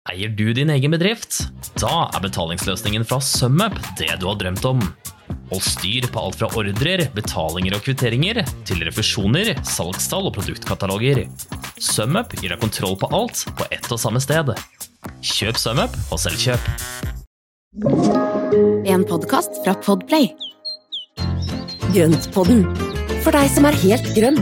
Eier du din egen bedrift? Da betalingsløsningen fra SumUp det du har drømt om. Hold styr på alt fra ordrer, betalinger og kvitteringer, til refusjoner, salgstall og produktkataloger. SumUp gir deg kontroll på alt på ett og samme sted. Kjøp SumUp og selvkjøp. En podcast fra Podplay. Grøntpodden, for deg som helt grønn.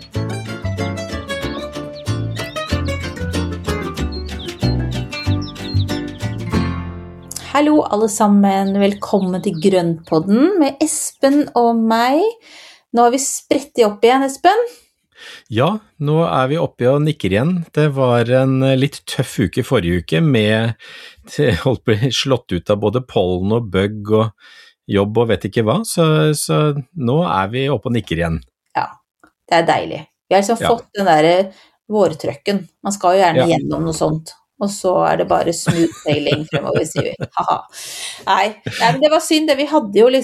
Hallo alle sammen, velkommen til Grøntpodden med Espen og meg. Nå har vi spredt opp igjen, Espen. Ja, nå vi oppe og nikker igjen. Det var en litt tøff uke forrige uke med holdt på slått ut av både pollen og bug og jobb og vet ikke hva, så nå vi oppe og nikker igjen. Ja, det deilig. Vi har fått den der vårtrøkken. Man skal jo gjerne gjennom noe sånt. Og så det bare smooth sailing fremover, sier vi. Nei, men det var synd det. Vi hadde jo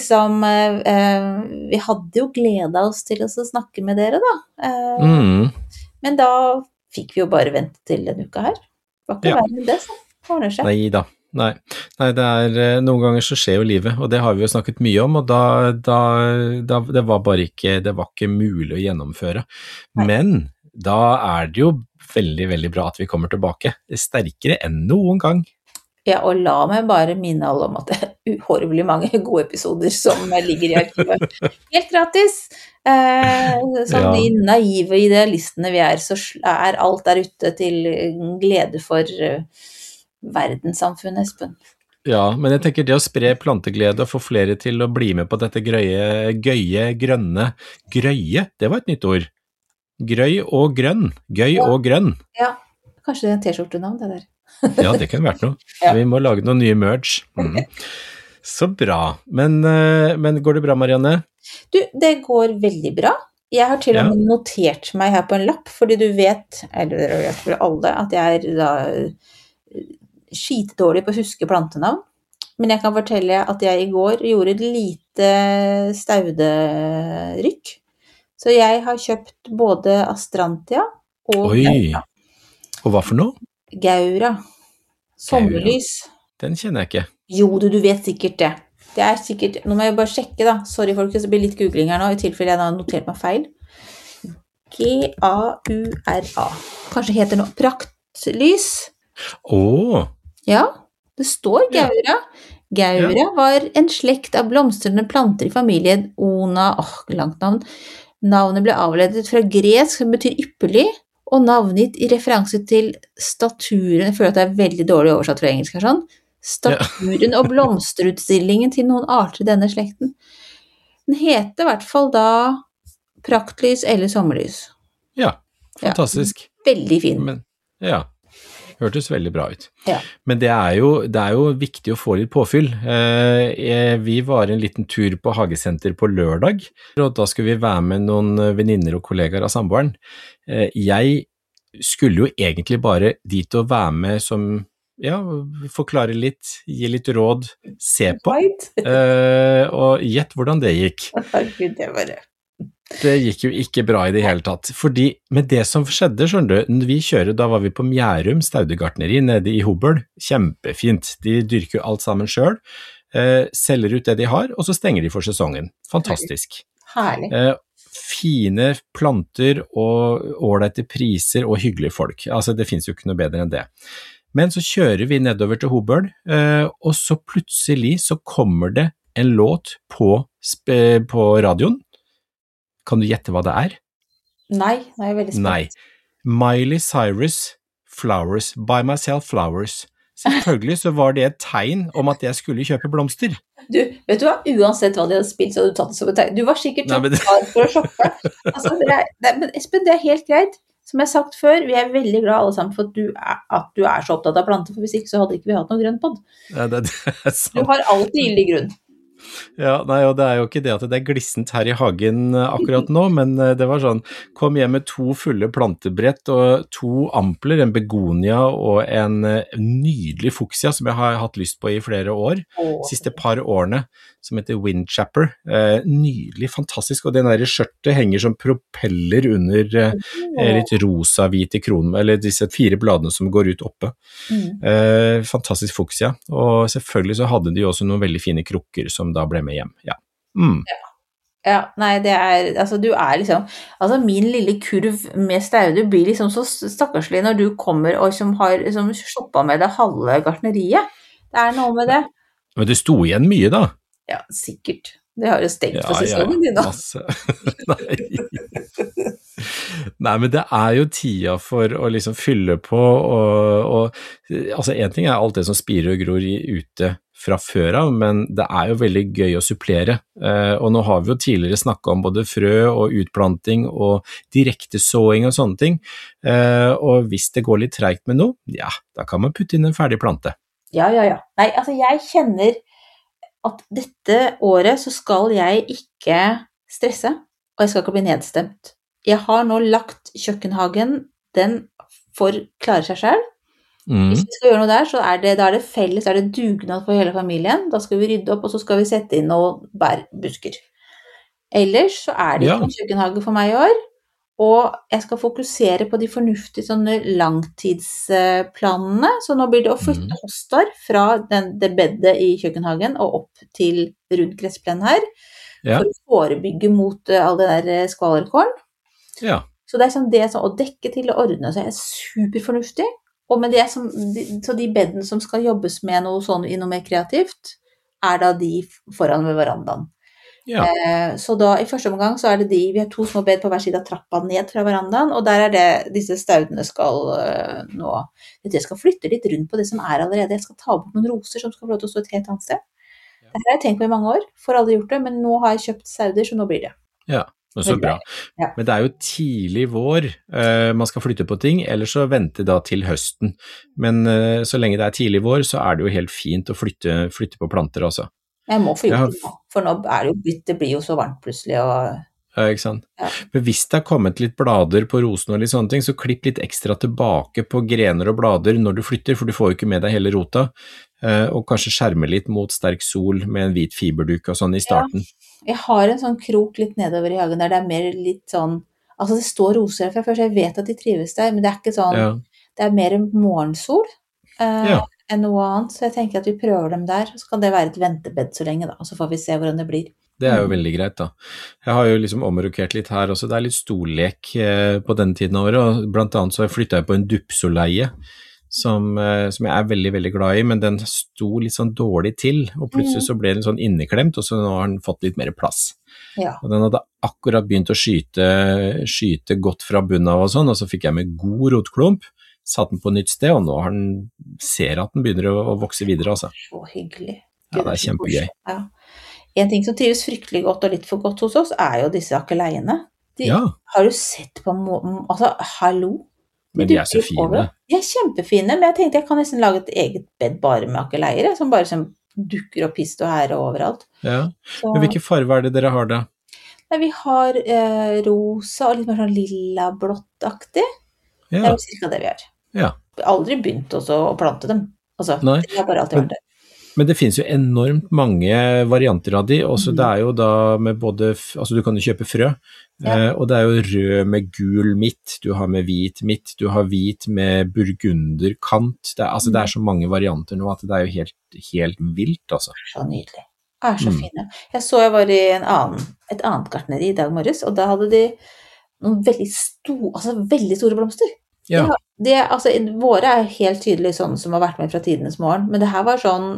gledet oss til å snakke med dere da. Men da fikk vi jo bare vente til denne uka her. Det var ikke verre enn det, så ordner seg. Neida. Nei, det noen ganger så skjer jo livet, og det har vi jo snakket mye om, og da det var bare ikke, det var ikke mulig å gjennomføre. Nei. Men da det jo veldig, veldig bra at vi kommer tilbake. Det sterkere enn noen gang. Ja, og la meg bare minne alle om at det uhorvelig mange gode episoder som ligger i arkivet. Helt gratis! Som de naive idealistene vi så alt der ute til glede for verdenssamfunnet, Espen. Ja, men jeg tenker det å spre planteglede og få flere til å bli med på dette gøye, grønne. Grøye, det var et nytt ord. Grøy og grønn. Gøy og grønn. Ja, kanskje det T-skjortenavn, det der. Ja, det kan vært noe. Ja. Vi må lage noen nye merge. Så bra. Men går det bra, Marianne? Du, det går veldig bra. Jeg har til og med notert meg her på en lapp, fordi du vet, eller dere vet for alle, at jeg da skitdårlig på å huske plantenavn. Men jeg kan fortelle at jeg i går gjorde et lite stauderykk. Så jeg har kjøpt både Astrantia og Gaura. Og hva for noe? Gaura. Sommerlys. Den kjenner jeg ikke. Jo, du vet sikkert det. Det sikkert, nå må jeg bare sjekke da. Sorry folkens, det blir litt googling her nå, i tilfelle jeg har notert meg feil. Gaura. Kanskje heter noe Praktlys. Ja, det står Gaura. Gaura var en slekt av blomstrende planter i familien Ona, langt navn. Navnet ble avledet fra gresk, som betyr ypperlig, og navngitt i referanse til staturen, jeg føler at det veldig dårlig oversatt fra engelsk her sånn, staturen og blomsterutstillingen til noen arter i denne slekten. Den heter i hvert fall da Praktlys eller Sommerlys. Ja, fantastisk. Ja, veldig fin. Men, hørtes veldig bra ut. Ja. Men det jo viktig å få litt påfyll. Vi var en liten tur på Hagesenter på lørdag, og da skulle vi være med noen venninner og kollegaer av samboeren. Jeg skulle jo egentlig bare dit og være med som, forklare litt, gi litt råd, se på, og gjett hvordan det gikk. Gud, det var det. Det gikk jo ikke bra i det hele tatt, fordi med det som skjedde, skjønner du, da var vi på Mjærum Staudegartneri nede i Hobøl, kjempefint, de dyrker jo alt sammen selv, selger ut det de har, og så stenger de for sesongen, fantastisk. Herlig. Fine planter og ordentlige priser og hyggelige folk, altså det finnes jo ikke noe bedre enn det. Men så kjører vi nedover til Hobøl, og så plutselig så kommer det en låt på radioen. Kan du gjette hva det Nei, nå er jeg veldig spent. Nei. Miley Cyrus, Flowers, Buy Myself Flowers. Selvfølgelig så var det et tegn om at jeg skulle kjøpe blomster. Du, vet du hva? Uansett hva de hadde spilt, så hadde du tatt det som et tegn. Du var sikkert klar for å shoppe. Altså, men Espen, det helt greit. Som jeg har sagt før, vi veldig glad alle sammen for at du så opptatt av planter, for hvis ikke så hadde ikke vi hatt noen grønn podd. Ja, det sant. Du har alltid gyldig grunn. Ja, nei, og det jo ikke det at det glissent her i hagen akkurat nå, men det var sånn, kom hjem med 2 fulle plantebrett og 2 ampler, en begonia og en nydelig fuksia som jeg har hatt lyst på i flere år, siste par årene. som heter Windchapper. Nydelig, fantastisk, og den der skjørtet henger som propeller under litt rosa-hvite kronen, eller disse 4 bladene som går ut oppe. Fantastisk fuksia, og selvfølgelig så hadde de også noen veldig fine krukker som da ble med hjem. Ja, nei, altså du liksom, altså min lille kurv med stauder blir liksom så stakkarslig når du kommer og som har liksom shoppet med det halve gartneriet. Det noe med det. Men det sto igjen mye da? Ja, sikkert. Det har jo stengt for sesongen din da. Masse. Nei, men det jo tida for å liksom fylle på, og altså en ting alt det som spirer og gror ute fra før av, men det jo veldig gøy å supplere, og nå har vi jo tidligere snakket om både frø og utplanting og direkte såing og sånne ting, og hvis det går litt tregt med noe, ja, da kan man putte inn en ferdig plante. Ja. Nei, altså jeg kjenner at dette året så skal jeg ikke stresse, og jeg skal ikke bli nedstemt. Jeg har nå lagt kjøkkenhagen, den får klare seg selv. Hvis vi skal gjøre noe der, så da det felles, det dugnad for hele familien. Da skal vi rydde opp, og så skal vi sette inn noen bærbusker. Ellers så det ikke en kjøkkenhage for meg i år, og jeg skal fokusere på de fornuftige sånne langtidsplanene, så nå blir det å flytte hostar fra det beddet i kjøkkenhagen og opp til rundt gressplenen her, for å forebygge mot all det der skvalerkålen. Ja. Så det sånn, å dekke til å ordne seg superfornuftig, og med det så de bedden som skal jobbes med noe mer kreativt, da de foran ved verandaen. Ja. Så da i første omgang så det vi har 2 små bed på hver side av trappa ned fra verandaen, og der det disse staudene skal nå, jeg skal flytte litt rundt på det som allerede, jeg skal ta bort noen roser som skal få lov til å stå et helt annet sted. Det har jeg tenkt på i mange år, får aldri gjort det, men nå har jeg kjøpt stauder, så nå blir det. Ja. Så bra. Ja. Men det jo tidlig vår man skal flytte på ting, eller så vente da til høsten. Men så lenge det tidlig vår, så det jo helt fint å flytte på planter også. Jeg må få gjort det nå, for nå det blir jo så varmt plutselig. Ja, ikke sant? Ja. Men hvis det kommet litt blader på rosen og litt sånne ting, så klipp litt ekstra tilbake på grener og blader når du flytter, for du får jo ikke med deg hele rota, og kanskje skjerme litt mot sterk sol med en hvit fiberduk og sånn i starten. Ja. Jeg har en sånn krok litt nedover i hagen der det mer litt sånn, altså det står roser her fra før, så jeg vet at de trives der, men det ikke sånn, det mer morgensol enn noe annet, så jeg tenker at vi prøver dem der, så kan det være et ventebed så lenge da, og så får vi se hvordan det blir. Det jo veldig greit da. Jeg har jo liksom omrokert litt her også, det litt storlek på denne tiden av året, og blant annet så flyttet jeg på en dupsoleie, som jeg veldig, veldig glad i, men den sto litt sånn dårlig til, og plutselig så ble den sånn inneklemt, og så nå har den fått litt mer plass. Ja. Og den hadde akkurat begynt å skyte godt fra bunnen av og sånn, og så fikk jeg med god rotklump, satt den på nytt sted, og nå har ser at den begynner å vokse videre, altså. Så hyggelig. Ja, det kjempegøy. Ja. En ting som trives fryktelig godt og litt for godt hos oss, jo disse akeleiene. Har du sett på, altså, hallo? Men de så fine. De kjempefine, men jeg tenkte jeg kan nesten lage et eget bed bare med akeleier, som bare som dukker opp hist og her og overalt. Ja, men hvilke farver det dere har da? Nei, vi har rosa og litt mer sånn lilla-blått-aktig. Det jo cirka det vi har. Ja. Vi har aldri begynt også å plante dem. Altså, Nei. Det har bare alltid vært det. Men det finnes jo enormt mange varianter av de, også det jo da med både, altså du kan jo kjøpe frø, og det jo rød med gul midt, du har med hvit midt, du har hvit med burgunderkant, altså det så mange varianter nå at det jo helt vilt, altså. Så nydelig. Det så fine. Jeg var i et annet gartneri i dag morges, og da hadde de noen veldig store blomster. Ja. Altså, våre helt tydelig sånn som har vært med fra tidenes morgen, men det her var sånn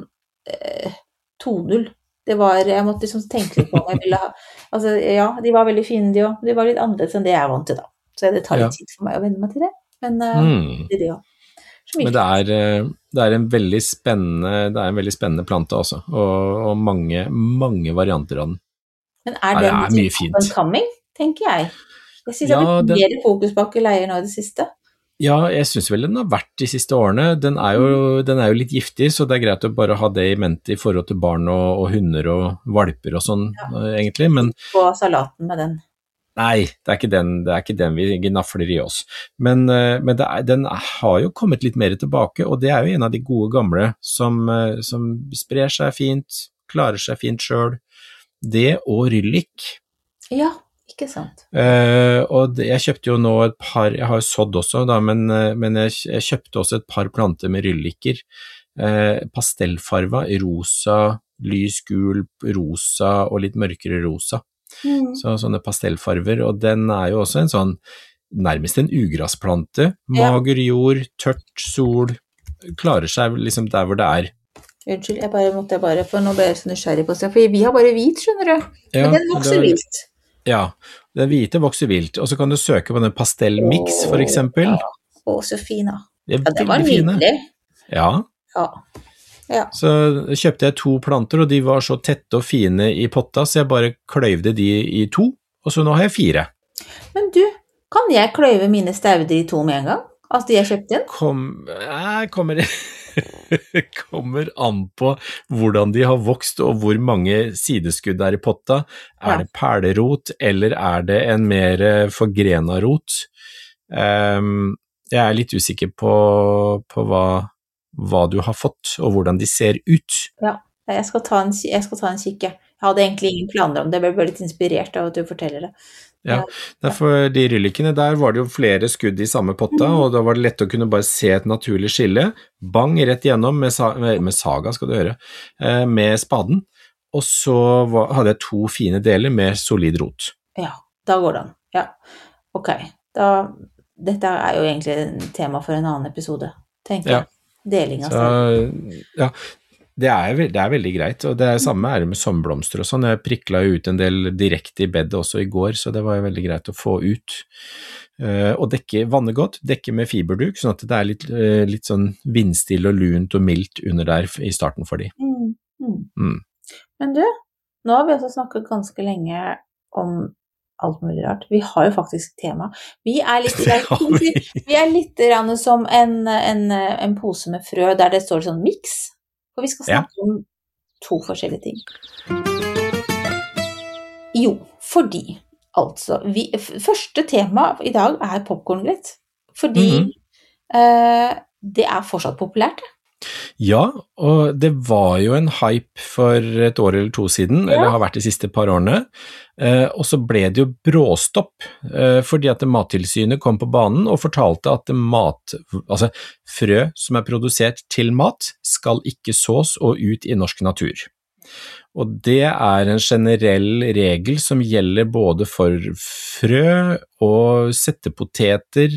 2-0. Jeg måtte liksom tenke litt på om jeg ville ha, altså ja, de var veldig fine de også, de var litt annerledes enn det jeg vant til da, så det tar litt tid for meg å vende meg til det, men det også. Men det en veldig spennende plante også, og mange varianter av den. Men det mye fint. Coming, tenker jeg. Jeg synes det har blitt mer fokus på akeleier nå i det siste. Ja, jeg synes vel den har vært de siste årene. Den jo litt giftig, så det greit å bare ha det i mente i forhold til barn og hunder og valper og sånn, egentlig. Men på salaten med den. Nei, det ikke den vi gnafler i oss. Men den har jo kommet litt mer tilbake, og det jo en av de gode gamle som sprer seg fint, klarer seg fint selv. Det og ryllik. Ja, ikke sant. Og jeg kjøpte jo nå et par, jeg har jo sådd også da, men jeg kjøpte også et par planter med rylliker. Pastellfarva, rosa, lys gul, rosa og litt mørkere rosa. Så sånne pastellfarver, og den er jo også en sånn, nærmest en ugrasplante, mager jord, tørt, sol, klarer seg liksom der hvor det er. Unnskyld, for nå ble jeg så nysgjerrig på seg, for vi har bare hvit, skjønner du, men den vokser vilt. Ja, den hvite vokser vilt, og så kan du søke på den pastellmix for eksempel. Så fin da. Det var nydelig. Ja. Så kjøpte jeg 2 planter, og de var så tette og fine i potta, så jeg bare kløyvde de i 2, og så nå har jeg 4. Men du, kan jeg kløyve mine stauder i 2 med en gang? Altså de jeg kjøpte inn? Kommer an på hvordan de har vokst, og hvor mange sideskudd er i potta. Er det perlerot, eller er det en mer forgrena rot? Jeg er litt usikker på hva du har fått, og hvordan de ser ut. Ja, jeg skal ta en kikk. Jeg hadde egentlig ingen planer om det, jeg ble litt inspirert av at du forteller det. Ja, derfor de ryllikene der var det jo flere skudd i samme potta, og da var det lett å kunne bare se et naturlig skille. Bang, rett igjennom med saga, skal du høre, med spaden. Og så hadde jeg 2 fine deler med solid rot. Ja, da går det an. Ja, ok. Dette er jo egentlig en tema for en annen episode, tenker jeg. Deling av stedet. Ja, det er veldig greit, og det samme er det med sommerblomster og sånn. Jeg prikla jo ut en del direkte i bedet også i går, så det var jo veldig greit å få ut. Og vanne godt, dekke med fiberduk, sånn at det er litt sånn vindstille og lunt og mildt under der i starten for de. Men du, nå har vi også snakket ganske lenge om alt mulig rart. Vi har jo faktisk tema. Vi er litt som en pose med frø der det står sånn mix, og vi skal snakke om 2 forskjellige ting. Jo, fordi altså, første tema i dag er popcorngrett, fordi det er fortsatt populært. Ja, og det var jo en hype for et år eller 2 siden, eller har vært de siste par årene, og så ble det jo bråstopp, fordi at Mattilsynet kom på banen og fortalte at frø som er produsert til mat skal ikke sås og ut i norsk natur. Og det er en generell regel som gjelder både for frø og settepoteter,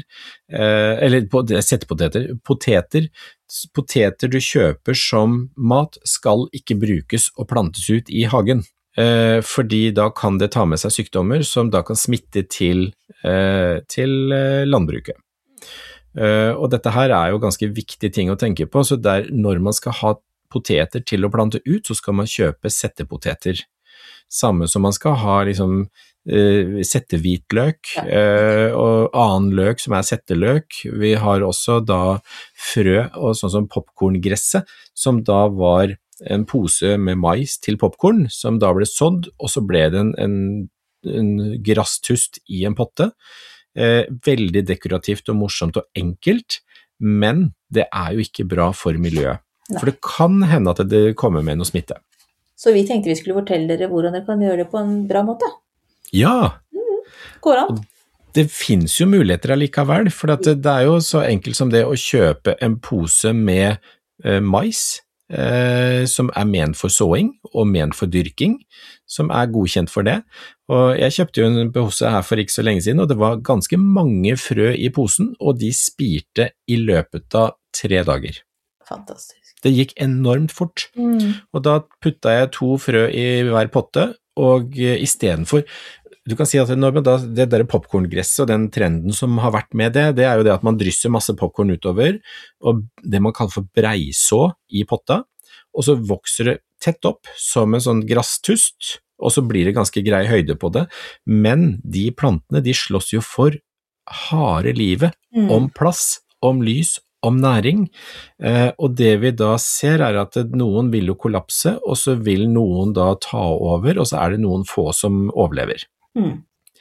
poteter du kjøper som mat skal ikke brukes og plantes ut i hagen, fordi da kan det ta med seg sykdommer som da kan smitte til landbruket. Og dette her er jo ganske viktige ting å tenke på, så når man skal ha poteter til å plante ut, så skal man kjøpe settepoteter. Samme som man skal ha settehvitløk og annen løk som er setteløk. Vi har også da frø og sånn som popcorngresset, som da var en pose med mais til popcorn, som da ble sådd, og så ble det en grasstust i en potte. Veldig dekorativt og morsomt og enkelt, men det er jo ikke bra for miljøet. For det kan hende at det kommer med noe smitte. Så vi tenkte vi skulle fortelle dere hvordan dere kan gjøre det på en bra måte. Ja! Går an. Det finnes jo muligheter allikevel, for det er jo så enkelt som det å kjøpe en pose med mais, som er ment for såing og ment for dyrking, som er godkjent for det. Og jeg kjøpte jo en pose her for ikke så lenge siden, og det var ganske mange frø i posen, og de spirte i løpet av 3 dager. Fantastisk. Det gikk enormt fort, og da puttet jeg 2 frø i hver potte, og i stedet for, du kan si at det der popcorngresset og den trenden som har vært med det er jo det at man drysser masse popcorn utover, og det man kaller for breiså i potta, og så vokser det tett opp som en sånn grasstust, og så blir det ganske grei høyde på det, men de plantene, de slåss jo for harde livet om plass, om lys, om næring, og det vi da ser er at noen vil jo kollapse, og så vil noen da ta over, og så er det noen få som overlever.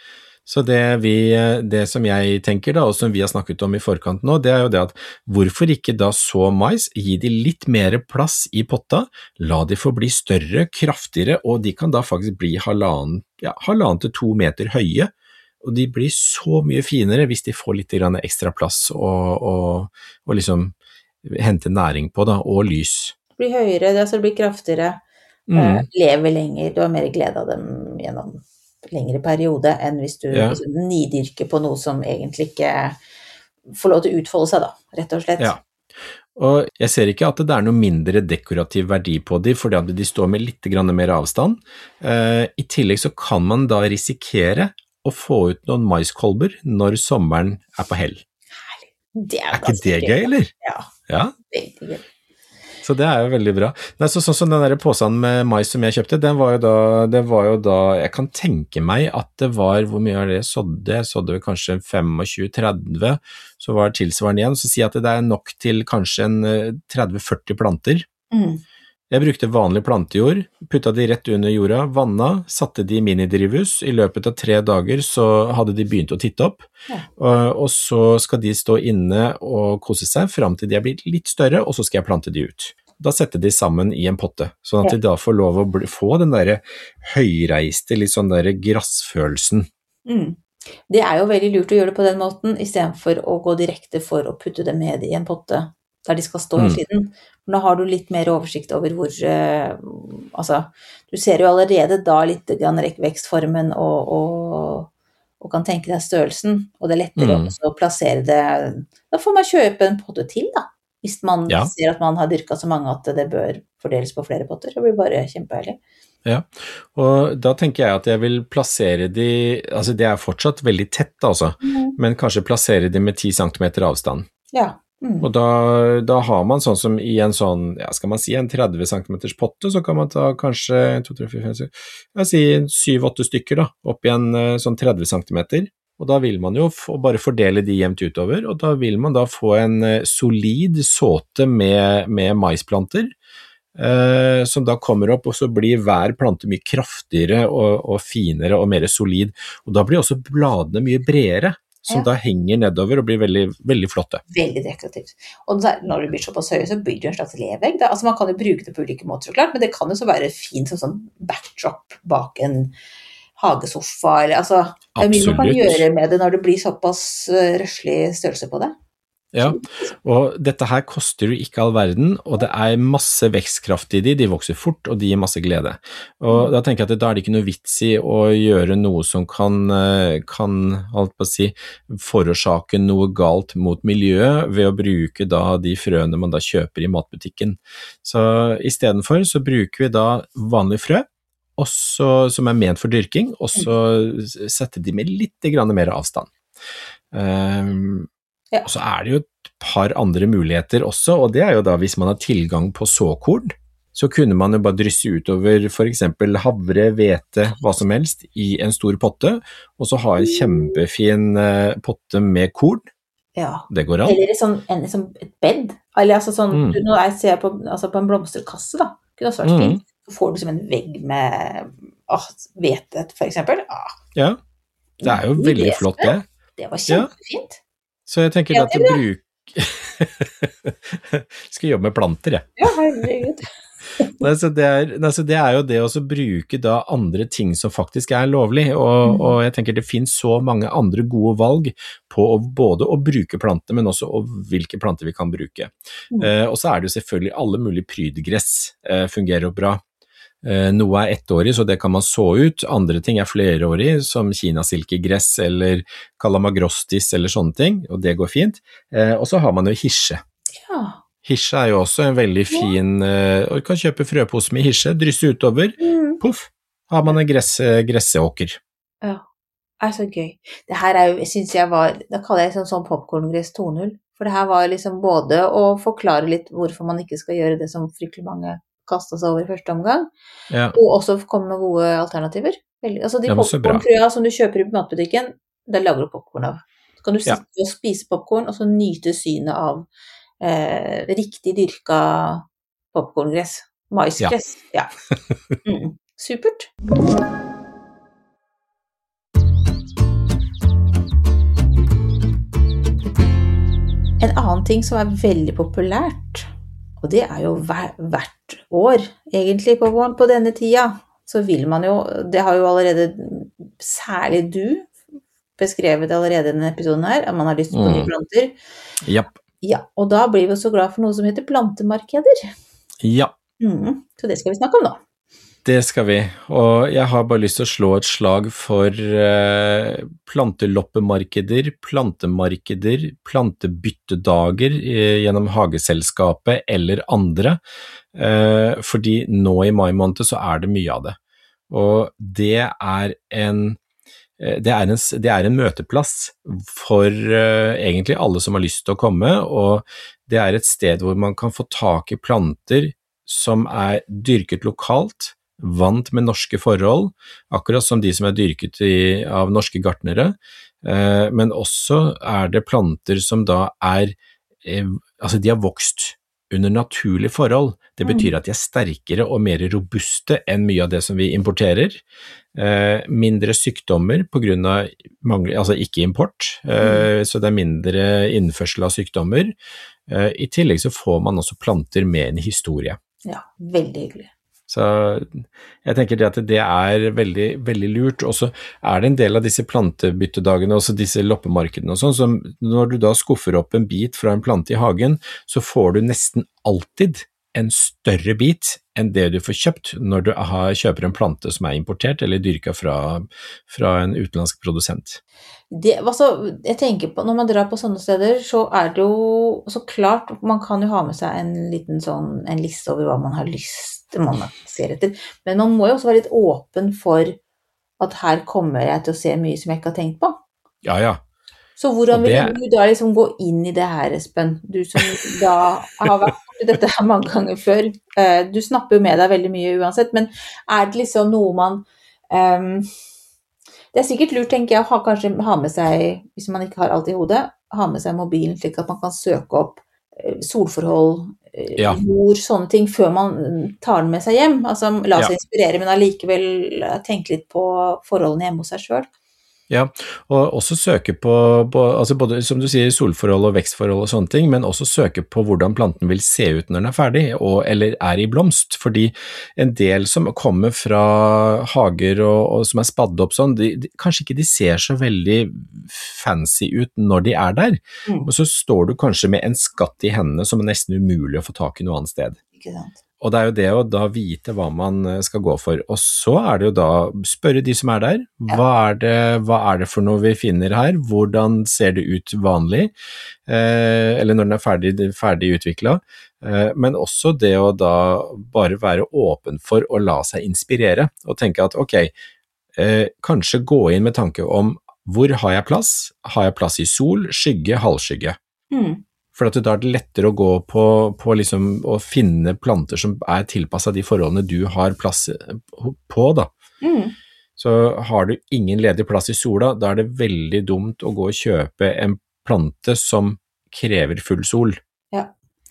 Så det som jeg tenker da, og som vi har snakket om i forkant nå, det jo det at hvorfor ikke da så mais, gi de litt mer plass i potta, la de få bli større, kraftigere, og de kan da faktisk bli 1,5 til 2 meter høye, og de blir så mye finere hvis de får litt grann ekstra plass og liksom hente næring på da, og lys. Det blir høyere, det blir kraftigere, lever lenger, du har mer glede av dem gjennom lengre periode enn hvis du nidyrker på noe som egentlig ikke får lov til å utfolde seg da, rett og slett. Ja, og jeg ser ikke at det noe mindre dekorativ verdi på dem, fordi at de står med litt grann mer avstand. I tillegg så kan man da risikere å få ut noen maiskolber når sommeren på hell. Herlig. Det ikke det gøy, eller? Ja, veldig gøy. Så det jo veldig bra. Nei, sånn som den der påsen med mais som jeg kjøpte, det var jo da, jeg kan tenke meg at det var, hvor mye det jeg sådde kanskje 25-30, så var det tilsvarende igjen, så sier jeg at det nok til kanskje en 30-40 planter. Jeg brukte vanlig plantejord, puttet de rett under jorda, vannet, satte de i minidrivhus, i løpet av 3 dager så hadde de begynt å titte opp, og så skal de stå inne og kose seg frem til de blitt litt større, og så skal jeg plante de ut. Da setter de sammen i en potte, sånn at de da får lov å få den der høyreiste, litt sånn der grassfølelsen. Det jo veldig lurt å gjøre det på den måten, i stedet for å gå direkte for å putte dem med i en potte, der de skal stå hele tiden. Nå har du litt mer oversikt over hvor, du ser jo allerede da litt grann vekstformen og kan tenke deg størrelsen, og det lettere å plassere det. Da får man kjøpe en potte til da, hvis man ser at man har dyrket så mange at det bør fordeles på flere potter. Det blir bare kjempeherlig. Ja, og da tenker jeg at jeg vil plassere de, altså det fortsatt veldig tett altså, men kanskje plassere de med 10 cm avstand. Ja. Og da har man sånn som i en sånn, skal man si en 30 cm potte, så kan man ta kanskje 1, 2, 3, 4, 5, 6, jeg sier 7-8 stykker da, opp i en sånn 30 cm, og da vil man jo bare fordele de jevnt utover, og da vil man da få en solid såte med maisplanter, som da kommer opp, og så blir hver plante mye kraftigere og finere og mer solid, og da blir også bladene mye bredere, som da henger nedover og blir veldig, veldig flotte. Veldig dekorativt. Og når det blir såpass høye, så blir det en slags levegg. Altså man kan jo bruke det på ulike måter, så klart, men det kan jo så være fint som sånn backdrop bak en hagesofa, eller altså, det mye man kan gjøre med det når det blir såpass røslig størrelse på det. Ja, og dette her koster jo ikke all verden, og det masse vekstkraft i de vokser fort, og de gir masse glede. Og da tenker jeg at da det ikke noe vits i å gjøre noe som kan alt på å si, forårsake noe galt mot miljøet ved å bruke da de frøene man da kjøper i matbutikken. Så i stedet for så bruker vi da vanlig frø, også, som ment for dyrking, og så setter de med litt grann mer avstand. Og så det jo et par andre muligheter også, og det jo da hvis man har tilgang på såkorn, så kunne man jo bare drysse utover for eksempel havre, hvete, hva som helst, i en stor potte, og så ha en kjempefin potte med korn. Ja, det går an. Eller et bed, eller altså sånn, nå ser jeg på en blomsterkasse da, kunne også vært fint, så får du som en vegg med hvete for eksempel. Ja, det jo veldig flott det. Det var kjempefint. Så jeg tenker at du bruker skal jobbe med planter, jeg. Ja, herregud. Så det jo det å bruke da andre ting som faktisk lovlig, og jeg tenker det finnes så mange andre gode valg på både å bruke planter, men også hvilke planter vi kan bruke. Og så det jo selvfølgelig alle mulige prydgress fungerer jo bra. Noe 1-årig, så det kan man så ut. Andre ting flerårig, som kinasilkegress eller kalamagrostis eller sånne ting, og det går fint. Og så har man jo hirse. Ja. Hirse jo også en veldig fin, og du kan kjøpe frøpose med hirse, drysse utover, puff, har man en gresseåker. Ja, så gøy. Det her jo, synes jeg da kaller jeg sånn popcorngress 2.0, for det her var liksom både å forklare litt hvorfor man ikke skal gjøre det som fryktelig mange kastet seg over i første omgang, og også komme med gode alternativer. Altså de popcornfrøa som du kjøper i matbutikken, der lager du popcorn av. Så kan du sitte og spise popcorn, og så nyte synet av riktig dyrka popcorngress. Maisgress. Ja. Supert. En annen ting som veldig populært, og det jo hvert år, egentlig på denne tida, så vil man jo, det har jo allerede, særlig du, beskrevet allerede i denne episoden her, at man har lyst på nye planter. Japp. Ja, og da blir vi så glad for noe som heter plantemarkeder. Ja. Så det skal vi snakke om nå. Det skal vi, og jeg har bare lyst til å slå et slag for planteloppemarkeder, plantemarkeder, plantebyttedager gjennom Hageselskapet eller andre, fordi nå i mai måned så det mye av det. Og det en møteplass for egentlig alle som har lyst til å komme, og det et sted hvor man kan få tak i planter som dyrket lokalt, vant med norske forhold, akkurat som de som dyrket av norske gartnere, men også det planter som da altså de har vokst under naturlige forhold. Det betyr at de sterkere og mer robuste enn mye av det som vi importerer, mindre sykdommer på grunn av altså ikke import, så det mindre innførsel av sykdommer. I tillegg så får man også planter med en historie. Ja, veldig hyggelig. Så jeg tenker at det veldig, veldig lurt, og så det en del av disse plantebyttedagene, også disse loppemarkedene og sånn, som når du da skuffer opp en bit fra en plante i hagen, så får du nesten alltid en større bit enn det du får kjøpt når du kjøper en plante som importert eller dyrket fra en utenlandsk produsent. Jeg tenker på, når man drar på sånne steder, så det jo så klart, man kan jo ha med seg en liten en liste over hva man har lyst man ser etter, men man må jo også være litt åpen for at her kommer jeg til å se mye som jeg ikke har tenkt på. Ja, ja. Så hvordan vil du da liksom gå inn i det her, Espen? Du som da har vært i dette her mange ganger før, du snapper jo med deg veldig mye uansett, men det liksom noe man det sikkert lurt, tenker jeg, kanskje ha med seg, hvis man ikke har alt i hodet, ha med seg mobilen slik at man kan søke opp solforhold, jord, sånne ting, før man tar den med seg hjem. Altså, la seg inspirere, men allikevel tenke litt på forholdene hjemme hos seg selv. Ja, og også søke på altså både, som du sier, solforhold og vekstforhold og sånne ting, men også søke på hvordan planten vil se ut når den ferdig, eller i blomst, fordi en del som kommer fra hager og som spadd opp sånn, kanskje ikke de ser så veldig fancy ut når de der, og så står du kanskje med en skatt i hendene som nesten umulig å få tak i noe annet sted. Ikke sant? Og det jo det å da vite hva man skal gå for, og så det jo da spørre de som der, hva det for noe vi finner her, hvordan ser det ut vanlig, eller når den ferdig utviklet, men også det å da bare være åpen for å la seg inspirere, og tenke at ok, kanskje gå inn med tanke om hvor har jeg plass i sol, skygge, halvskygge. For at da det lettere å gå på liksom å finne planter som tilpasset de forholdene du har plass på da. Så har du ingen ledig plass i sola, da det veldig dumt å gå og kjøpe en plante som krever full sol. Ja.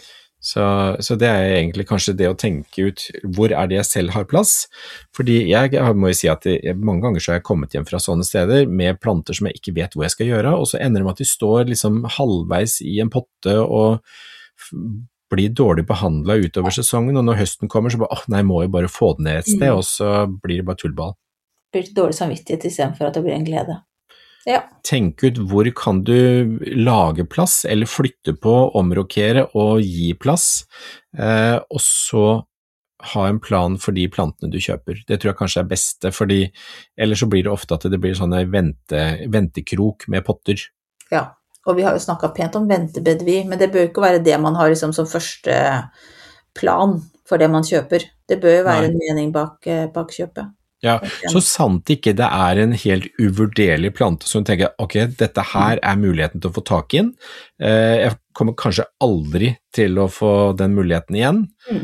Så det egentlig kanskje det å tenke ut hvor det jeg selv har plass, fordi jeg må jo si at mange ganger så har jeg kommet hjem fra sånne steder med planter som jeg ikke vet hvor jeg skal gjøre, og så ender det med at de står liksom halvveis i en potte og blir dårlig behandlet utover sesongen, og når høsten kommer så bare, nei, må jeg bare få den ned et sted, og så blir det bare tullball. Det blir dårlig samvittighet i stedet for at det blir en glede. Ja. Tenk ut hvor kan du lage plass, eller flytte på, omrokere og gi plass, og så ha en plan for de plantene du kjøper. Det tror jeg kanskje beste, fordi ellers så blir det ofte at det blir sånn en ventekrok med potter. Ja, og vi har jo snakket pent om ventebed men det bør ikke være det man har liksom som første plan for det man kjøper. Det bør jo være en mening bak kjøpet. Ja, så sant ikke det en helt uvurderlig plante som tenker, ok, dette her muligheten til å få tak i den. Jeg kommer kanskje aldri til å få den muligheten igjen.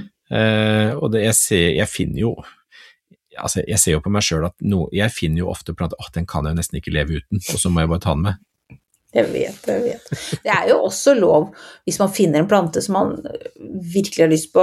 Og jeg finner jo, altså jeg ser jo på meg selv at jeg finner jo ofte planter, den kan jeg jo nesten ikke leve uten, og så må jeg bare ta den med. Jeg vet. Det jo også lov, hvis man finner en plante som man virkelig har lyst på,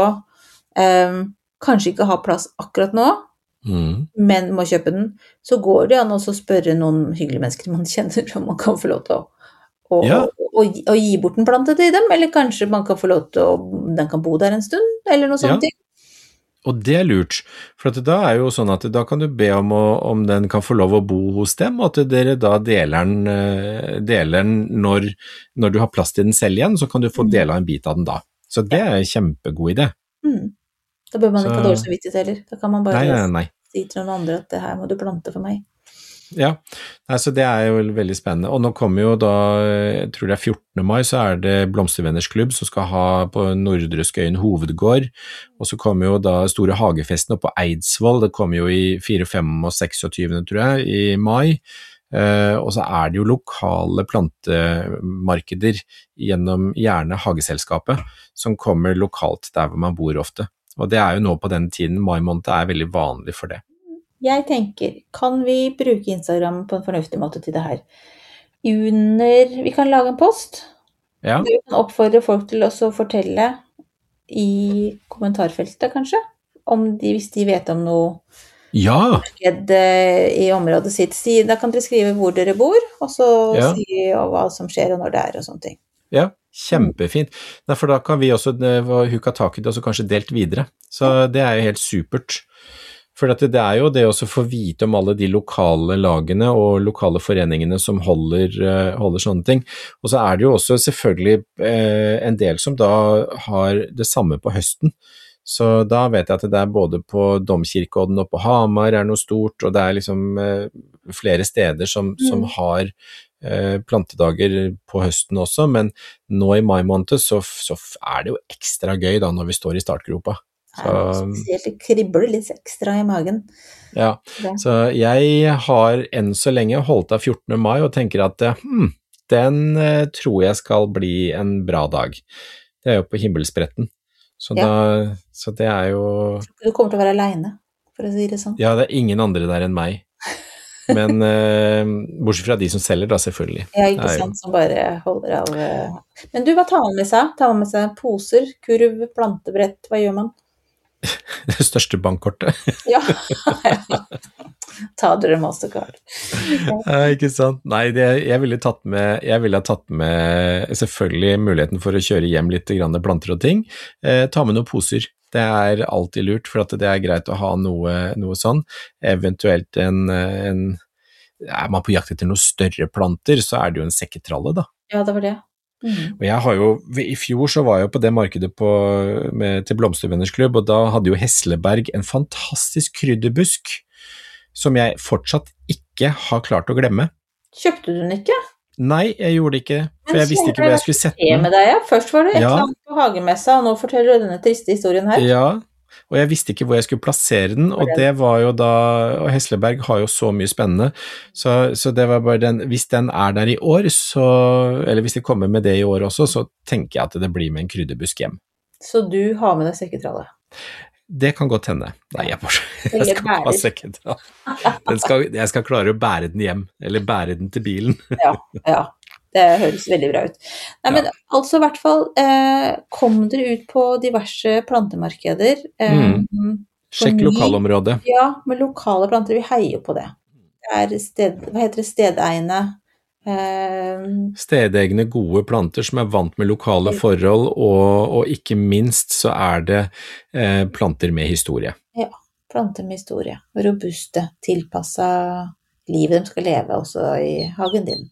kanskje ikke har plass akkurat nå, men må kjøpe den, så går det an å spørre noen hyggelige mennesker man kjenner, som man kan få lov til å å gi bort en plante til dem, eller kanskje man kan få lov til den kan bo der en stund, eller noe sånt. Ja. Og det lurt, for at da jo sånn at da kan du be om den kan få lov å bo hos dem, og at dere da deler den når du har plass til den selv igjen, så kan du få dele av en bit av den da. Så det en kjempegod idé. Da bør man ikke ha dårlig samvittighet heller. Da kan man bare nei. Si til noen andre at det her må du plante for meg. Ja, så det jo veldig spennende, og nå kommer jo da, jeg tror det 14. mai, så det Blomstervenners klubb som skal ha på Nordre Skøyen hovedgård, og så kommer jo da store hagefesten oppe på Eidsvoll, det kommer jo i 4, 5 og 26, tror jeg, i mai, og så det jo lokale plantemarkeder gjennom gjerne hageselskapet, som kommer lokalt der hvor man bor ofte, og det jo nå på den tiden, mai måned veldig vanlig for det. Jeg tenker, kan vi bruke Instagram på en fornuftig måte til det her? Vi kan lage en post. Ja. Vi kan oppfordre folk til å fortelle i kommentarfeltet, kanskje, hvis de vet om noe marked i området sitt. Da kan dere skrive hvor dere bor, og så si hva som skjer og når det og sånne ting. Ja, kjempefint. For da kan vi også huka tak i det, og så kanskje delt videre. Så det jo helt supert. For det jo det å få vite om alle de lokale lagene og lokale foreningene som holder sånne ting. Og så det jo også selvfølgelig en del som da har det samme på høsten. Så da vet jeg at det både på Domkirkeodden og på Hamar noe stort, og det liksom flere steder som har plantedager på høsten også, men nå i mai måned så det jo ekstra gøy da når vi står i startgropa. Det kribler litt ekstra i magen. Ja, så jeg har enn så lenge holdt av 14. mai og tenker at den tror jeg skal bli en bra dag. Det jo på himmelspretten. Så det jo... Du kommer til å være alene, for å si det sånn. Ja, det ingen andre der enn meg. Men bortsett fra de som selger da, selvfølgelig. Ja, ikke sant, som bare holder av. Men du, hva tar man med seg? Tar man med seg poser, kurv, plantebrett, hva gjør man? Det største bankkortet. Ja, ta dere Mastercard. Ikke sant? Nei, jeg ville tatt med selvfølgelig muligheten for å kjøre hjem litt grann planter og ting. Ta med noen poser. Det alltid lurt, for at det greit å ha noe sånn. Eventuelt man på jakt etter noen større planter, så det jo en sekketralle da. Ja, det var det. Og jeg har jo, i fjor så var jeg jo på det markedet til Blomstervenners klubb, og da hadde jo Hesleberg en fantastisk krydderbusk, som jeg fortsatt ikke har klart å glemme. Kjøpte du den ikke? Nei, jeg gjorde det ikke, for jeg visste ikke hvor jeg skulle sette den. Med deg, ja. Først var det et eller annet på hagemessa, og nå forteller du denne triste historien her. Ja, og jeg visste ikke hvor jeg skulle plassere den, og det var jo da, og Hesleberg har jo så mye spennende, så det var bare hvis den der i år, eller hvis de kommer med det i år også, så tenker jeg at det blir med en krydderbusk hjem. Så du har med deg sekketralle? Det kan godt hende. Nei, jeg skal ha sekketralle. Jeg skal klare å bære den hjem, eller bære den til bilen. Ja. Det høres veldig bra ut. Nei, men altså i hvert fall, kom dere ut på diverse plantemarkeder. Sjekk lokalområdet. Ja, med lokale planter, vi heier på det. Det hva heter det, stedeigne? Stedegne gode planter som vant med lokale forhold, og ikke minst så det planter med historie. Ja, planter med historie. Robuste, tilpasset livet de skal leve også i hagen din.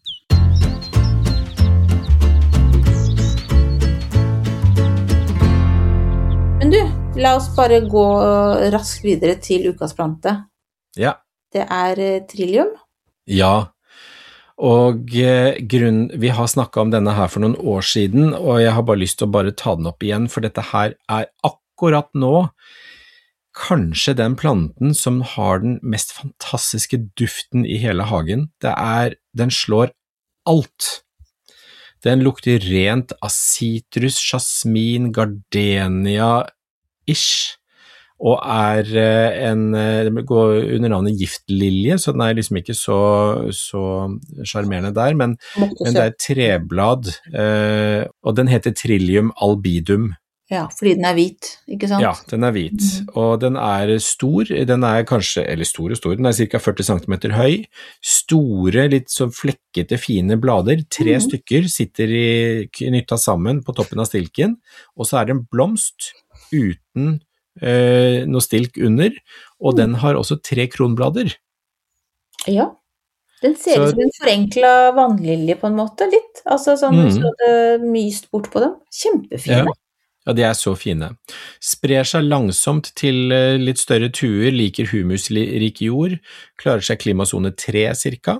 Men du, la oss bare gå raskt videre til ukas plante. Ja. Det trillium. Ja, og vi har snakket om denne her for noen år siden, og jeg har bare lyst til å bare ta den opp igjen, for dette her akkurat nå kanskje den planten som har den mest fantastiske duften i hele hagen. Den slår alt. Den lukter rent av sitrus, jasmin, gardenia-ish, og den går under navnet giftlilje, så den liksom ikke så charmerende der, men det treblad, og den heter Trillium albidum. Ja, fordi den hvit, ikke sant? Ja, den hvit, og den stor, den kanskje, eller stor, den cirka 40 centimeter høy, store, litt så flekkete, fine blader, 3 stykker sitter knyttet sammen på toppen av stilken, og så det en blomst uten noe stilk under, og den har også 3 kronblader. Ja, den ser ut som en forenklet vannlilje på en måte, litt, altså sånn du så det myst bort på dem, kjempefine. Ja, de så fine. Sprer seg langsomt til litt større tuer, liker humusrik jord, klarer seg klimasone 3 cirka,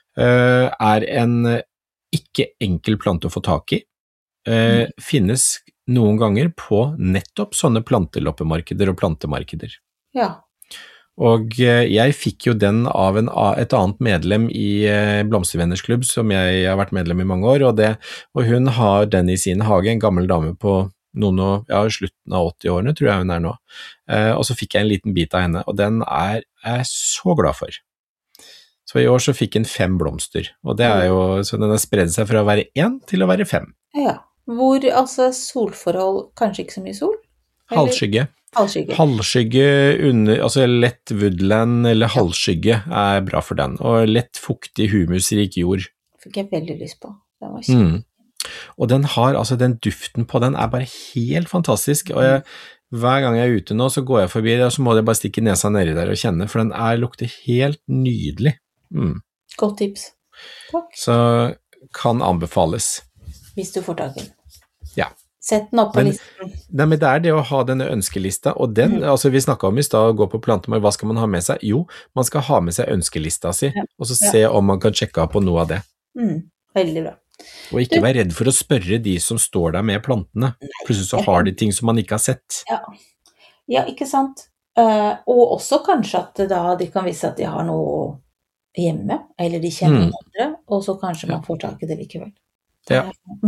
en ikke enkel plante å få tak i, finnes noen ganger på nettopp sånne planteloppemarkeder og plantemarkeder. Ja. Og jeg fikk jo den av et annet medlem i Blomstervenners klubb, som jeg har vært medlem i mange år, og hun har den i sin hage, en gammel dame på slutten av 80-årene, tror jeg hun nå. Og så fikk jeg en liten bit av henne, og den jeg så glad for. Så i år så fikk hun 5 blomster, og det jo, så den har spredd seg fra å være 1 til å være 5. Ja, hvor altså solforhold, kanskje ikke så mye sol? Halvskygge. Halvskygge altså lett woodland eller halvskygge bra for den, og lett fuktig humusrik jord. Fikk jeg veldig lyst på, den var kjempe. Og den har, altså den duften på den bare helt fantastisk, og hver gang jeg ute nå, så går jeg forbi det, og så må jeg bare stikke nesa nedi der og kjenne, for den lukter helt nydelig. Godt tips. Takk. Så kan anbefales. Hvis du får tak i den. Ja. Sett den opp på listen. Men det det å ha denne ønskelista, og den, altså vi snakket om i sted, å gå på plantemark, hva skal man ha med seg? Jo, man skal ha med seg ønskelista si, og så se om man kan sjekke på noe av det. Veldig bra. Og ikke være redd for å spørre de som står der med plantene. Plutselig så har de ting som man ikke har sett. Ja, ikke sant? Og også kanskje at da de kan vise at de har noe hjemme, eller de kjenner andre, og så kanskje man får tak i det likevel. Ja.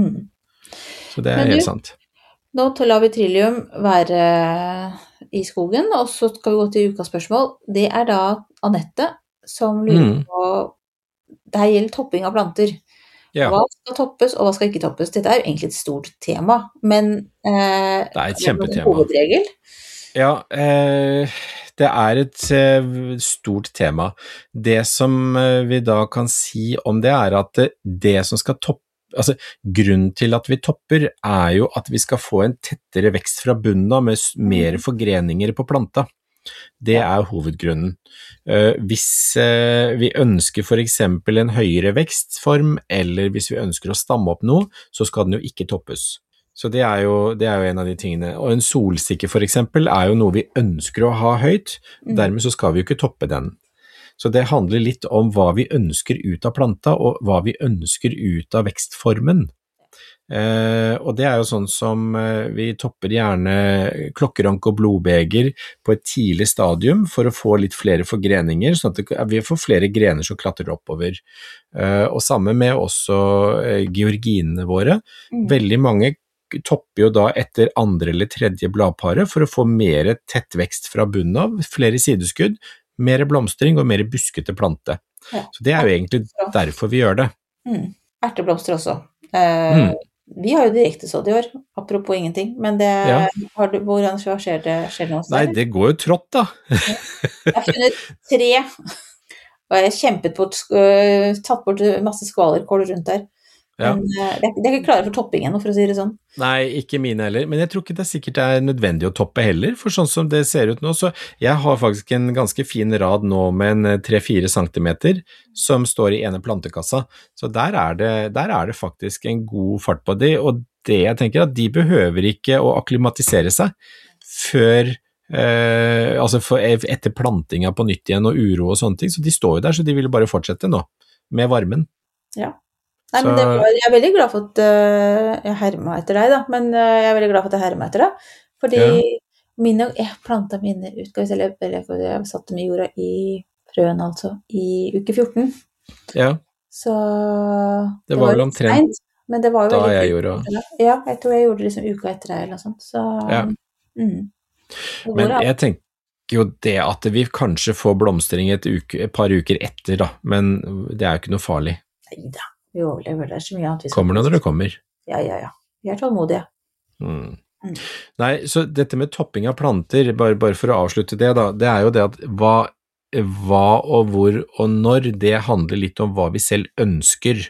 Så det helt sant. Nå lar vi Trillium være i skogen, og så skal vi gå til ukas spørsmål. Det da Annette som lurer på, det her gjelder topping av planter. Ja. Hva skal toppes, og hva skal ikke toppes? Dette jo egentlig et stort tema, men det et kjempetema. Hovedregel? Ja, det et stort tema. Det som vi da kan si om det at det som skal altså grunnen til at vi topper jo at vi skal få en tettere vekst fra bunnen av med mer forgreninger på planta. Det hovedgrunnen. Hvis vi ønsker for eksempel en høyere vekstform, eller hvis vi ønsker å stamme opp noe, så skal den jo ikke toppes. Så det jo en av de tingene. Og en solsikke for eksempel jo noe vi ønsker å ha høyt, dermed så skal vi jo ikke toppe den. Så det handler litt om hva vi ønsker ut av planta, og hva vi ønsker ut av vekstformen. Og det jo sånn som vi topper gjerne klokkerank og blodbeger på et tidlig stadium for å få litt flere forgreninger, sånn at vi får flere grener som klatrer oppover. Og sammen med også georginene våre. Veldig mange topper jo da etter andre eller tredje bladparet for å få mer tett vekst fra bunnen av, flere sideskudd, mer blomstring og mer buskete plante. Så det jo egentlig derfor vi gjør det. Erteblomster også. Vi har jo direkte sådd i år, apropos ingenting, men hvordan skjer det noe? Nei, det går jo trått da. Jeg har funnet 3, og jeg har kjempet bort, tatt bort masse skvalerkål rundt der. Men det ikke klare for toppingen, for å si det sånn. Nei, ikke mine heller, men jeg tror ikke det sikkert nødvendig å toppe heller, for sånn som det ser ut nå, så jeg har faktisk en ganske fin rad nå med en 3-4 centimeter som står i ene plantekassa, så der det faktisk en god fart på det, og det jeg tenker at de behøver ikke å akklimatisere seg før etter plantinga på nytt igjen og uro og sånne ting, så de står jo der, så de vil bare fortsette nå med varmen. Ja. Nei, men jeg veldig glad for at jeg hermet etter deg da, men jeg veldig glad for at jeg hermet etter deg, fordi jeg plantet mine utgaves, eller jeg satte dem i jorda i frøen altså, i uke 14. Ja. Så det var vel omtrent, men det var jo da jeg gjorde det. Ja, jeg tror jeg gjorde det liksom uka etter deg eller noe sånt, så Men jeg tenker jo det at vi kanskje får blomstring et par uker etter da, men det jo ikke noe farlig. Neida. Vi overlever, det så mye annet vi skal. Kommer når det kommer. Ja. Vi tålmodige. Nei, så dette med topping av planter, bare for å avslutte det da, det jo det at hva og hvor og når, det handler litt om hva vi selv ønsker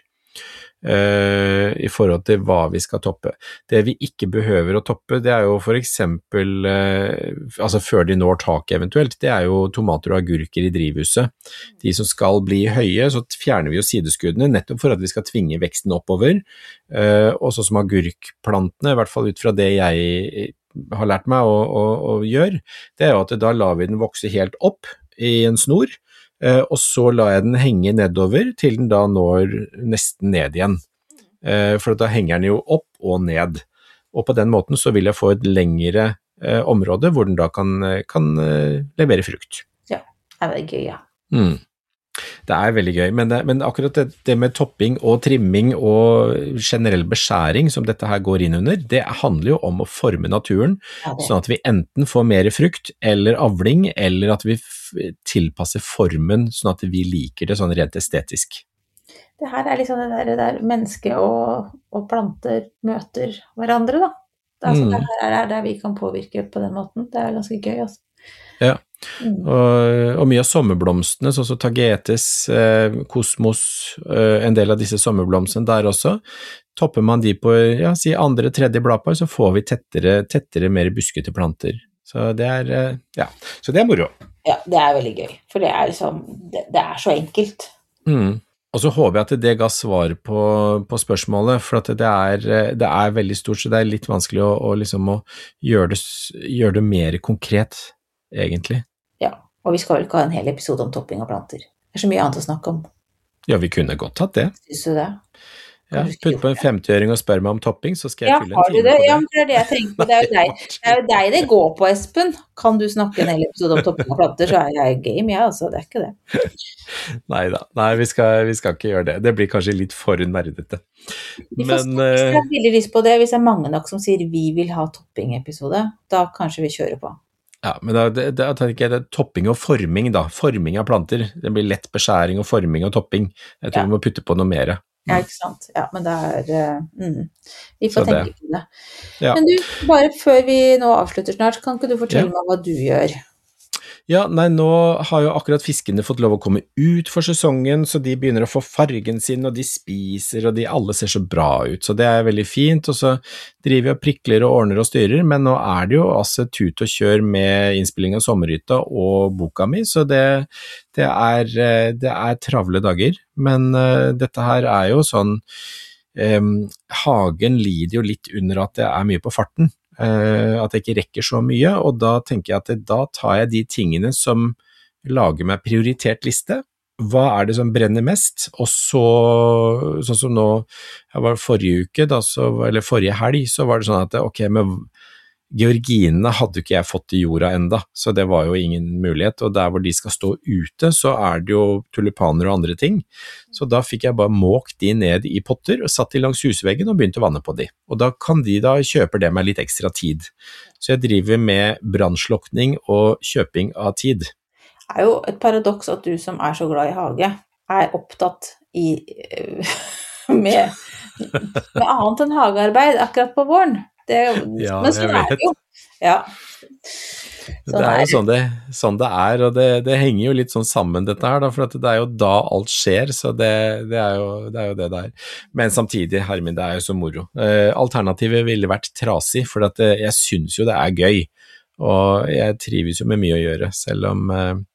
i forhold til hva vi skal toppe. Det vi ikke behøver å toppe, det jo for eksempel, altså før de når tak eventuelt, det jo tomater og agurker i drivhuset. De som skal bli høye, så fjerner vi jo sideskuddene, nettopp for at vi skal tvinge veksten oppover, og så som agurkplantene, i hvert fall ut fra det jeg har lært meg å gjøre, det jo at da lar vi den vokse helt opp i en snor, og så lar jeg den henge nedover til den da når nesten ned igjen. For da henger den jo opp og ned. Og på den måten så vil jeg få et lengre område hvor den da kan levere frukt. Ja, det veldig gøy, ja. Det veldig gøy, men akkurat det med topping og trimming og generell beskjæring som dette her går inn under, det handler jo om å forme naturen, sånn at vi enten får mer frukt eller avling, eller at vi tilpasser formen sånn at vi liker det sånn rent estetisk. Det her liksom det der menneske og planter møter hverandre da. Det her der vi kan påvirke på den måten. Det ganske gøy altså. Ja. Og mye av sommerblomstene, sånn som tagetes, kosmos, en del av disse sommerblomstene der også, topper man de på, si andre, tredje bladpar, så får vi tettere, mer buskete planter. Så det så det moro. Ja, det veldig gøy, for det liksom, det så enkelt. Og så håper jeg at det ga svar på spørsmålet, for at det veldig stort, så det litt vanskelig å gjøre det mer konkret, egentlig. Ja, og vi skal vel ikke ha en hel episode om topping av planter. Det så mye annet å snakke om. Ja, vi kunne godt tatt det. Synes du det? Ja, putt på en 50-øring og spør meg om topping, så skal jeg fylle en time på det. Ja, men det det jeg tenker på. Det jo deg. Det jo deg det går på, Espen. Kan du snakke en hel episode om topping av planter, så jeg game, altså. Det ikke det. Neida. Nei, vi skal ikke gjøre det. Det blir kanskje litt for nerdete. Vi får veldig lyst på det. Hvis det mange nok som sier vi vil ha topping-episode, da kanskje vi kjører på. Ja, men da tenker jeg det topping og forming da. Forming av planter. Det blir lett beskjæring og forming og topping. Jeg tror vi må putte på noe mer. Ja, ikke sant. Ja, men det vi får tenke på det. Ja. Men du, bare før vi nå avslutter snart, kan ikke du fortelle meg hva du gjør? Ja, nei, nå har jo akkurat fiskene fått lov å komme ut for sesongen, så de begynner å få fargen sin, og de spiser, og de alle ser så bra ut, så det veldig fint, og så driver vi og prikler og ordner og styrer, men nå det jo altså tut og kjør med innspilling av Sommerhytta og boka mi, så det travle dager, men dette her jo sånn, hagen lider jo litt under at det mye på farten, at jeg ikke rekker så mye, og da tenker jeg at da tar jeg de tingene som lager meg prioritert liste. Hva det som brenner mest? Og så, sånn som nå, jeg var forrige uke, eller forrige helg, så var det sånn at ok, men georginene hadde ikke jeg fått i jorda enda, så det var jo ingen mulighet, og der hvor de skal stå ute, så det jo tulipaner og andre ting, så da fikk jeg bare måkt de ned i potter, og satt de langs husveggen og begynte å vanne på de, og da kan de da kjøpe det med litt ekstra tid, så jeg driver med brannslukning og kjøping av tid. Det jo et paradoks at du som så glad i hage, opptatt med annet enn hagearbeid akkurat på våren. Men sånn det jo. Ja. Sånn det jo sånn det og det henger jo litt sånn sammen dette her, da, for at det jo da alt skjer, så det jo det der. Men samtidig, Hermin, det jo så moro. Alternativet ville vært trasig, for at jeg synes jo det gøy, og jeg trives jo med mye å gjøre, selv om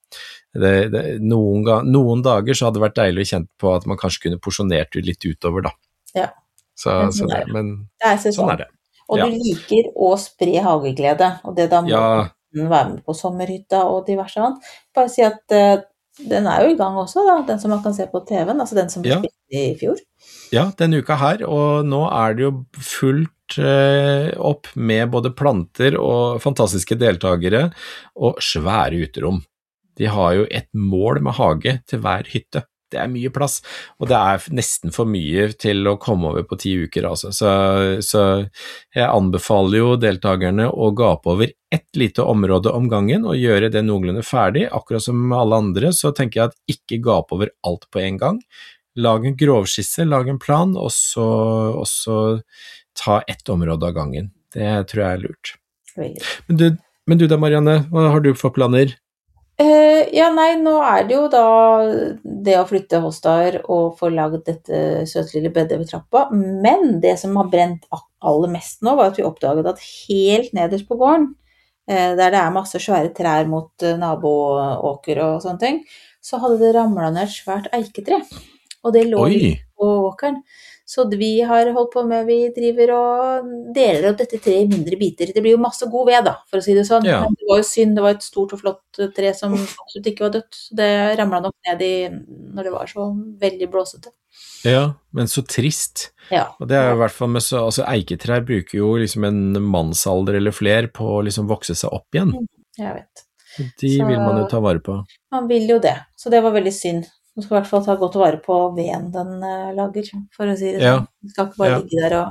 noen dager så hadde det vært deilig å kjenne på at man kanskje kunne porsjonert litt utover, da. Ja. Men sånn det. Og du liker å spre hageglede, og det da må den være med på Sommerhytta og diverse annet. Bare si at den jo i gang også, da, den som man kan se på TV-en, altså den som ble spilt i fjor. Ja, denne uka her, og nå det jo fullt opp med både planter og fantastiske deltagere og svære uterom. De har jo et mål med hage til hver hytte. Det mye plass, og det nesten for mye til å komme over på 10 uker, altså. Så jeg anbefaler jo deltakerne å gape over ett lite område om gangen og gjøre det noenlunde ferdig. Akkurat som alle andre, så tenker jeg at ikke gape over alt på en gang. Lag en grovskisse, lag en plan, og så ta ett område av gangen. Det tror jeg lurt. Veldig. Men du da, Marianne, hva har du for planer? Nå det jo da det å flytte Hostar og få laget dette søtlille bedet ved trappa, men det som har brent aller mest nå var at vi oppdaget at helt nederst på gården, der det masse svære trær mot naboåker og sånne ting, så hadde det ramlet ned et svært eiketre, og det lå på åkeren. Så vi har holdt på med, vi driver og deler opp dette treet i mindre biter. Det blir jo masse god ved da, for å si det sånn. Ja. Men det var jo synd, det var et stort og flott tre som absolutt ikke var dødt. Så det ramlet nok ned når det var så veldig blåsete. Ja, men så trist. Ja. Og det jo i hvert fall med altså eiketrær bruker jo liksom en mannsalder eller flere på å liksom vokse seg opp igjen. Jeg vet. De vil man jo ta vare på. Man vil jo det, så det var veldig synd. Man skal i hvert fall ta godt vare på veden den lager, for å si det sånn. Den skal ikke bare ligge der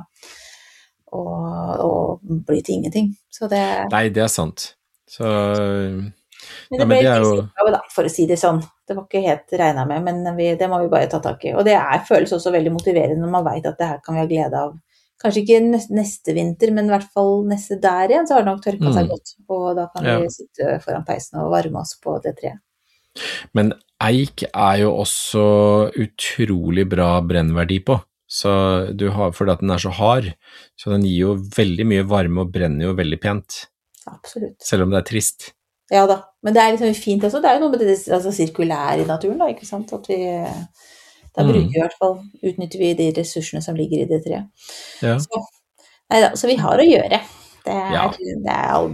og bli til ingenting. Så det... Nei, det sant. Så... Men det ble litt oppgave da, for å si det sånn. Det var ikke helt regnet med, men det må vi bare ta tak i. Og det føles også veldig motiverende når man vet at det her kan vi ha glede av. Kanskje ikke neste vinter, men i hvert fall neste der igjen, så har det nok tørket seg godt. Og da kan vi sitte foran peisen og varme oss på det treet. Men eik jo også utrolig bra brennverdi på, så fordi at den så hard, så den gir jo veldig mye varme og brenner jo veldig pent. Absolutt. Selv om det trist. Ja da, men det liksom fint også, det jo noe med det sirkulære i naturen da, ikke sant? At vi, da bruker vi i hvert fall, utnytter vi de ressursene som ligger i det treet. Ja. Så vi har å gjøre. Det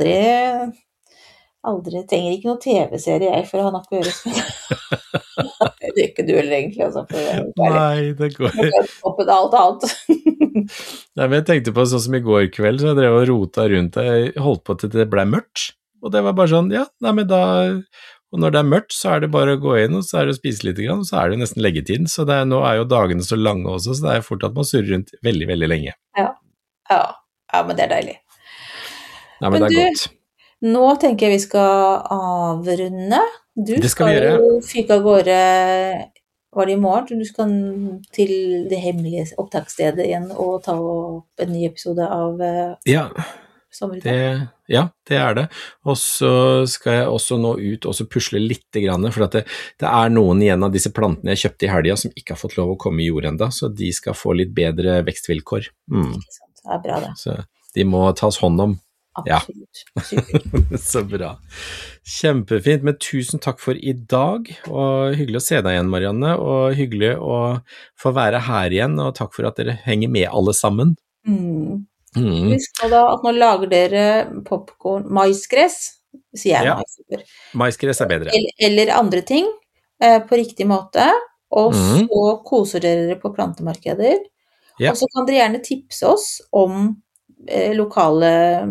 aldri trenger ikke noen TV-serie for å ha nok å gjøre. Det gjør ikke du heller egentlig. Altså, Nei, det går. Oppet alt annet. Nei, men jeg tenkte på sånn som i går kveld, så jeg drev og rota rundt, jeg holdt på til det ble mørkt, og det var bare sånn, men da, og når det mørkt, så det bare å gå inn, og så det å spise litt grann, og så det nesten leggetiden, så nå jo dagene så lange også, så det fort at man surrer rundt veldig, veldig lenge. Ja, men det deilig. Ja, men det godt. Nå tenker jeg vi skal avrunde. Du skal jo fyke av gårde, var det i morgen? Du skal til det hemmelige opptaksstedet igjen og ta opp en ny episode av Sommerhytta. Det det. Og så skal jeg også nå ut og så pusle litt grann, for at det noen igjen av disse plantene jeg kjøpte i helgen som ikke har fått lov å komme i jord enda, så de skal få litt bedre vekstvilkår. Ikke sant, det bra det. Så de må tas hånd om. Absolutt. Ja, så bra. Kjempefint, men tusen takk for i dag, og hyggelig å se deg igjen, Marianne, og hyggelig å få være her igjen, og takk for at dere henger med alle sammen. Husk da at nå lager dere popcorn, maisgress, sier jeg maisgress. Maisgress bedre. Eller andre ting på riktig måte, og så koser dere på plantemarkeder, og så kan dere gjerne tipse oss om lokale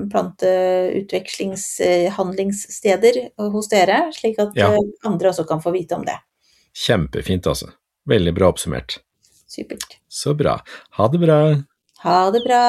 planteutvekslingshandlingssteder hos dere, slik at andre også kan få vite om det. Kjempefint altså. Veldig bra oppsummert. Supert. Så bra. Ha det bra. Ha det bra.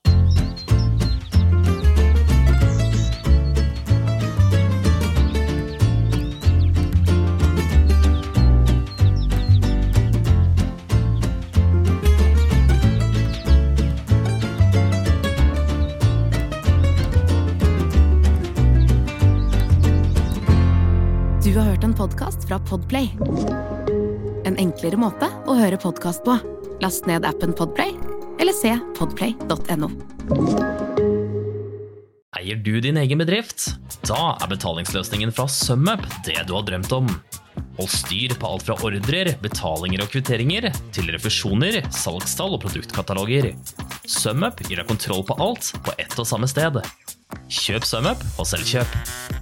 Du har hørt en podcast fra Podplay. En enklere måte å høre podcast på. Last ned appen Podplay, eller se podplay.no. Eier du din egen bedrift? Da betalingsløsningen fra SumUp det du har drømt om. Hold styr på alt fra ordrer, betalinger og kvitteringer, til refusjoner, salgstall og produktkataloger. SumUp gir deg kontroll på alt på ett og samme sted. Kjøp SumUp og selv kjøp.